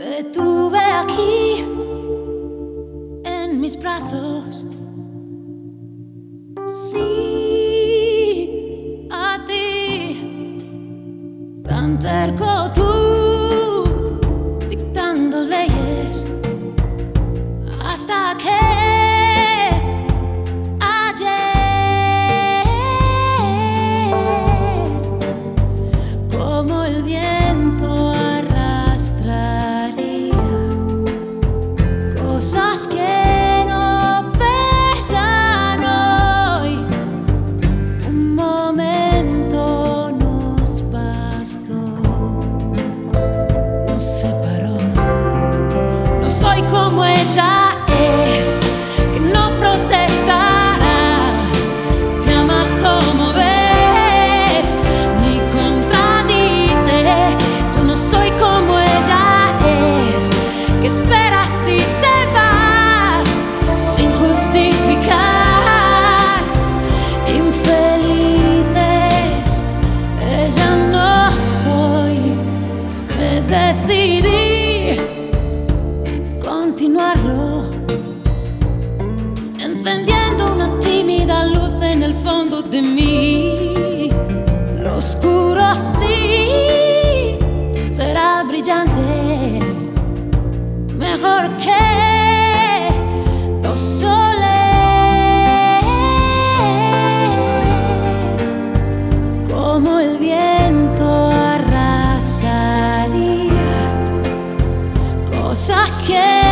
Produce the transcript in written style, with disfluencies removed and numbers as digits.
Te tuve aquí en mis brazos. Sí, a ti, tan terco tú, dictando leyes, hasta que ayer, como el viento arrastraría cosas que no pesan hoy. Un momento nos bastó, nos separó. No soy como ella es, que no protestará, te ama como ves, ni contradice. Yo no soy como ella es, que espera si te vas sin justificar. Infelices, ella no soy. Me decidí continuarlo, encendiendo una tímida luz en el fondo de mí. Lo oscuro sí será brillante, mejor que dos soles. Como el viento arrasaría cosas que